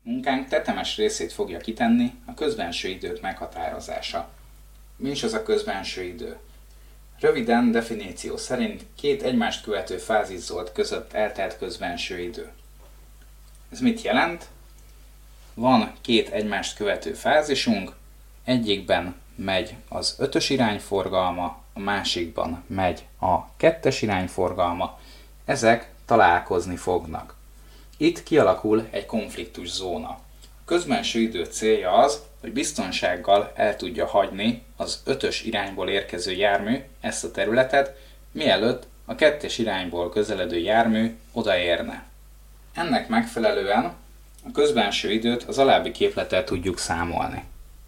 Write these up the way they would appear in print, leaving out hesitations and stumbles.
Munkánk tetemes részét fogja kitenni a közbenső idők meghatározása. Mi is az a közbenső idő? Röviden, definíció szerint két egymást követő fáziszzolt között eltelt közbenső idő. Ez mit jelent? Van két egymást követő fázisunk, egyikben megy az 5-ös irányforgalma, a másikban megy a 2-es irányforgalma, ezek találkozni fognak. Itt kialakul egy konfliktus zóna. A közbenső idő célja az, hogy biztonsággal el tudja hagyni az 5-ös irányból érkező jármű ezt a területet, mielőtt a 2-es irányból közeledő jármű odaérne. Ennek megfelelően a közbenső időt az alábbi képlettel tudjuk számolni.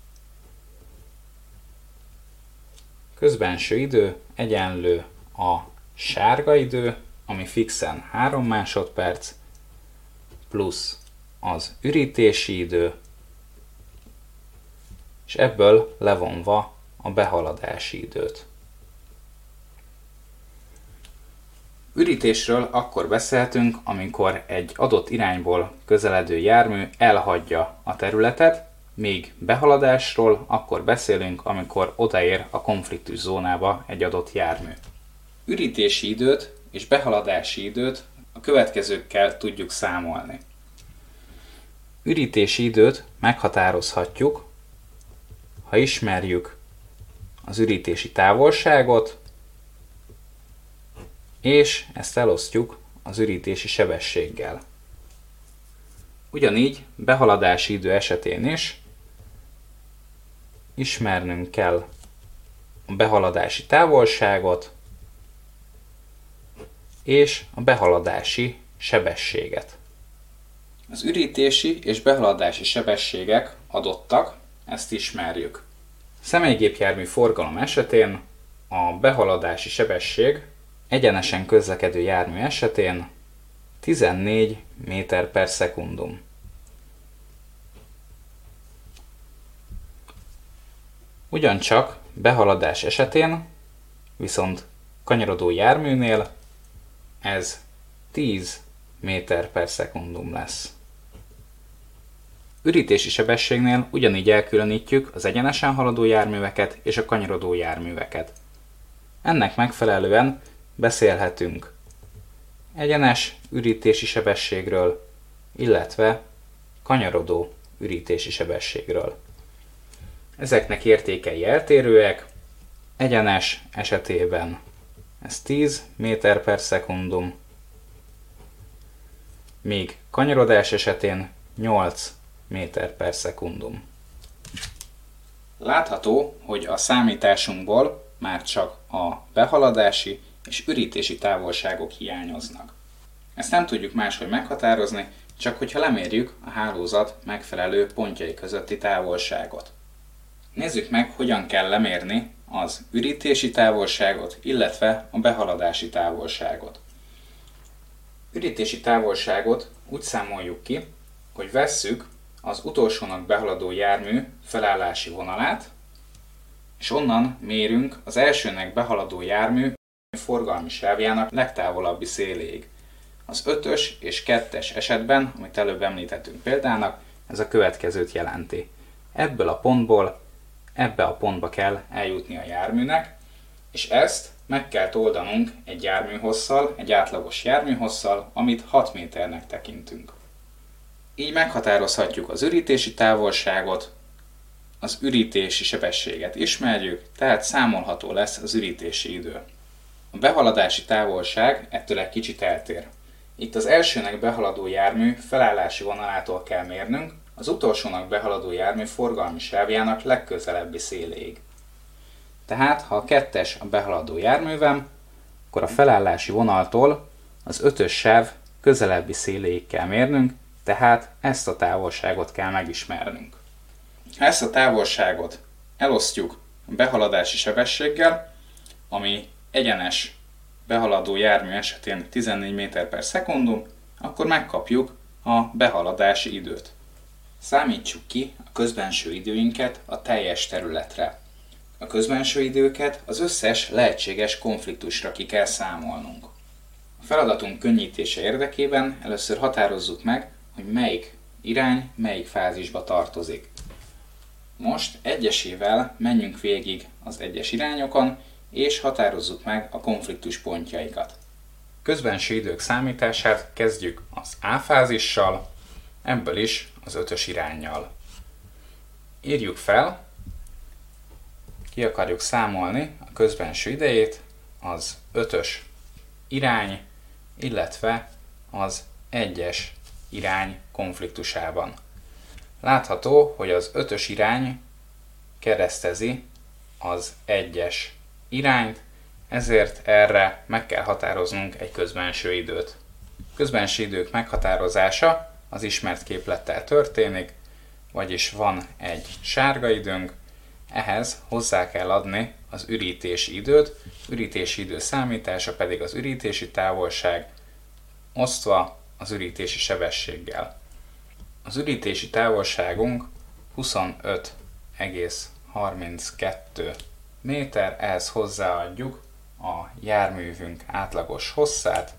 Közbenső idő egyenlő a sárga idő, ami fixen 3 másodperc, plusz az ürítési idő, és ebből levonva a behaladási időt. Ürítésről akkor beszéltünk, amikor egy adott irányból közeledő jármű elhagyja a területet, míg behaladásról akkor beszélünk, amikor odaér a konfliktus zónába egy adott jármű. Ürítési időt és behaladási időt a következőkkel tudjuk számolni. Ürítési időt meghatározhatjuk, ha ismerjük az ürítési távolságot, és ezt elosztjuk az ürítési sebességgel. Ugyanígy behaladási idő esetén is ismernünk kell a behaladási távolságot és a behaladási sebességet. Az ürítési és behaladási sebességek adottak, ezt ismerjük. Személygépjármű forgalom esetén a behaladási sebesség egyenesen közlekedő jármű esetén 14 méter per szekundum. Ugyancsak behaladás esetén, viszont kanyarodó járműnél ez 10 méter per szekundum lesz. Ürítési sebességnél ugyanígy elkülönítjük az egyenesen haladó járműveket és a kanyarodó járműveket. Ennek megfelelően beszélhetünk egyenes ürítési sebességről, illetve kanyarodó ürítési sebességről. Ezeknek értékei eltérőek, egyenes esetében ez 10 méter per szekundum, míg kanyarodás esetén 8 méter per szekundum. Látható, hogy a számításunkból már csak a behaladási és ürítési távolságok hiányoznak. Ezt nem tudjuk máshogy meghatározni, csak hogyha lemérjük a hálózat megfelelő pontjai közötti távolságot. Nézzük meg, hogyan kell lemérni az ürítési távolságot, illetve a behaladási távolságot. Ürítési távolságot úgy számoljuk ki, hogy vesszük az utolsónak behaladó jármű felállási vonalát, és onnan mérünk az elsőnek behaladó jármű forgalmi sávjának legtávolabbi széléig. Az 5-ös és 2-es esetben, amit előbb említettünk példának, ez a következőt jelenti. Ebből a pontból ebbe a pontba kell eljutni a járműnek, és ezt meg kell oldanunk egy járműhosszal, egy átlagos járműhosszal, amit 6 méternek tekintünk. Így meghatározhatjuk az ürítési távolságot, az ürítési sebességet ismerjük, tehát számolható lesz az ürítési idő. A behaladási távolság ettől egy kicsit eltér. Itt az elsőnek behaladó jármű felállási vonalától kell mérnünk, az utolsónak behaladó jármű forgalmi sávjának legközelebbi széléig. Tehát, ha a 2-es a behaladó járművem, akkor a felállási vonaltól az 5-ös sáv közelebbi széléig kell mérnünk, tehát ezt a távolságot kell megismernünk. Ha ezt a távolságot elosztjuk a behaladási sebességgel, ami egyenes behaladó jármű esetén 14 méter per szekundum, akkor megkapjuk a behaladási időt. Számítsuk ki a közbenső időinket a teljes területre. A közbenső időket az összes lehetséges konfliktusra ki kell számolnunk. A feladatunk könnyítése érdekében először határozzuk meg, hogy melyik irány melyik fázisba tartozik. Most egyesével menjünk végig az egyes irányokon, és határozzuk meg a konfliktus pontjaikat. Közbenső idők számítását kezdjük az A fázissal, ebből is az 5-ös iránnyal. Írjuk fel, ki akarjuk számolni a közbenső idejét, az 5-ös irány, illetve az 1-es irány konfliktusában. Látható, hogy az 5-ös irány keresztezi az 1-es irányt, ezért erre meg kell határoznunk egy közbenső időt. Közbenső idők meghatározása az ismert képlettel történik, vagyis van egy sárga időnk, ehhez hozzá kell adni az ürítési időt, ürítési idő számítása pedig az ürítési távolság osztva az ürítési sebességgel. Az ürítési távolságunk 25,32 méter, ehhez hozzáadjuk a járművünk átlagos hosszát,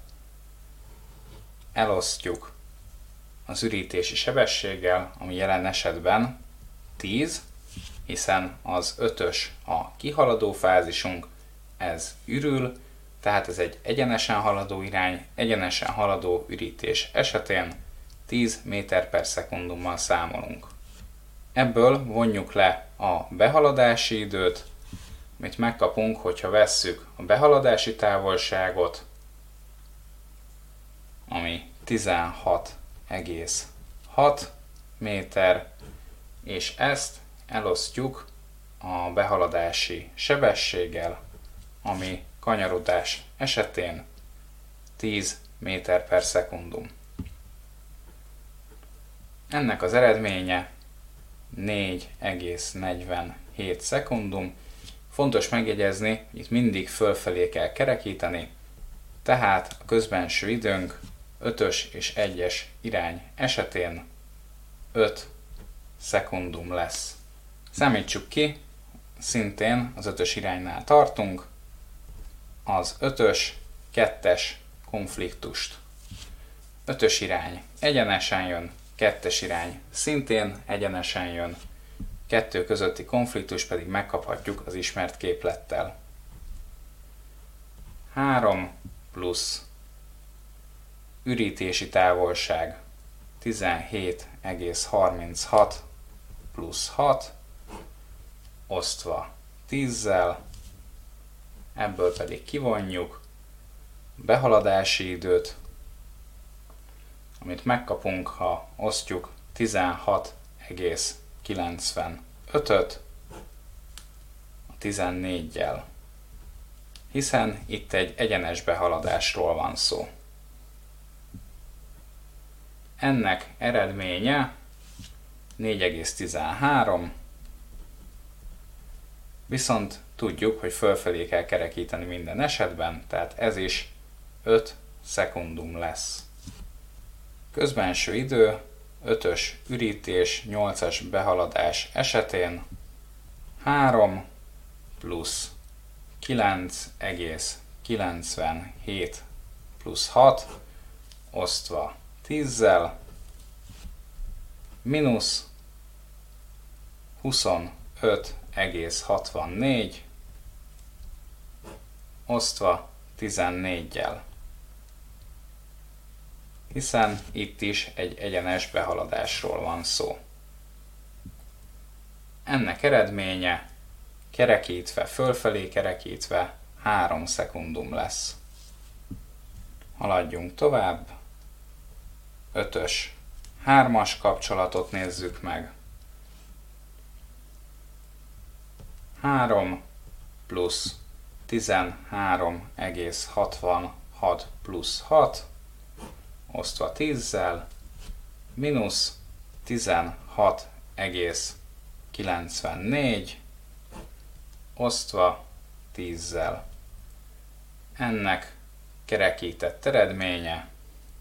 elosztjuk az ürítési sebességgel, ami jelen esetben 10, hiszen az 5-ös a kihaladó fázisunk, ez ürül, tehát ez egy egyenesen haladó irány, egyenesen haladó ürítés esetén 10 méter per szekundummal számolunk. Ebből vonjuk le a behaladási időt, amit megkapunk, hogyha vesszük a behaladási távolságot, ami 16,6 méter, és ezt elosztjuk a behaladási sebességgel, ami kanyarodás esetén 10 méter per szekundum. Ennek az eredménye 4,47 szekundum. Fontos megjegyezni, hogy itt mindig fölfelé kell kerekíteni, tehát a közbenső időnk 5-ös és 1-es irány esetén 5 szekundum lesz. Számítsuk ki, szintén az 5-ös iránynál tartunk, az 5-ös 2-es konfliktust. 5-ös irány egyenesen jön, 2-es irány szintén egyenesen jön, 2 közötti konfliktus pedig megkaphatjuk az ismert képlettel. 3 plusz ürítési távolság 17,36 plusz 6 osztva 10-zel, ebből pedig kivonjuk behaladási időt, amit megkapunk, ha osztjuk 16,95-öt a 14-jel, hiszen itt egy egyenes behaladásról van szó. Ennek eredménye 4,13, viszont tudjuk, hogy fölfelé kell kerekíteni minden esetben, tehát ez is 5 szekundum lesz. Közbenső idő 5-ös ürítés, 8-as behaladás esetén 3 plusz 9,97 plusz 6 osztva 10-zel mínusz 25,64 osztva 14-jel, hiszen itt is egy egyenes behaladásról van szó. Ennek eredménye kerekítve, fölfelé kerekítve 3 szekundum lesz. Haladjunk tovább. 5-ös 3-as kapcsolatot nézzük meg. 3 plusz 13,66 plusz 6 osztva 10-zel mínusz 16,94 osztva 10-zel. Ennek kerekített eredménye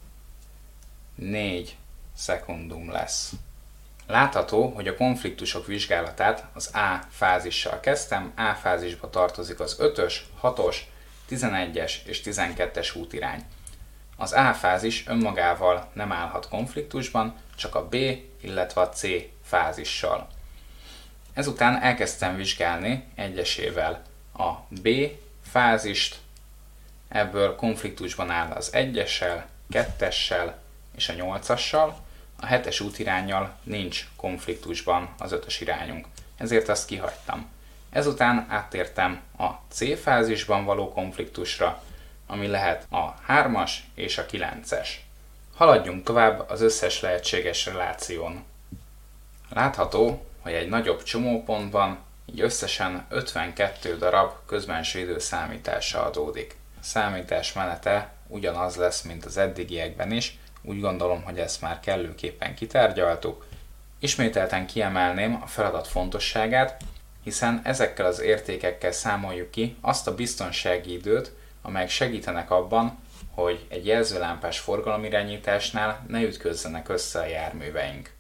4 szekundum lesz. Látható, hogy a konfliktusok vizsgálatát az A fázissal kezdtem. A fázisba tartozik az 5-ös, 6-os, 11-es és 12-es útirány. Az A fázis önmagával nem állhat konfliktusban, csak a B, illetve a C fázissal. Ezután elkezdtem vizsgálni egyesével a B fázist, ebből konfliktusban áll az 1-essel, 2-essel és a 8-assal, a 7-es útiránnyal nincs konfliktusban az 5-ös irányunk, ezért azt kihagytam. Ezután áttértem a C fázisban való konfliktusra, ami lehet a 3-as és a 9-es. Haladjunk tovább az összes lehetséges reláción. Látható, hogy egy nagyobb csomópontban így összesen 52 darab közbenső idő számítása adódik. A számítás menete ugyanaz lesz, mint az eddigiekben is, úgy gondolom, hogy ezt már kellőképpen kitárgyaltuk. Ismételten kiemelném a feladat fontosságát, hiszen ezekkel az értékekkel számoljuk ki azt a biztonsági időt, amelyek segítenek abban, hogy egy jelzőlámpás forgalomirányításnál ne ütközzenek össze a járműveink.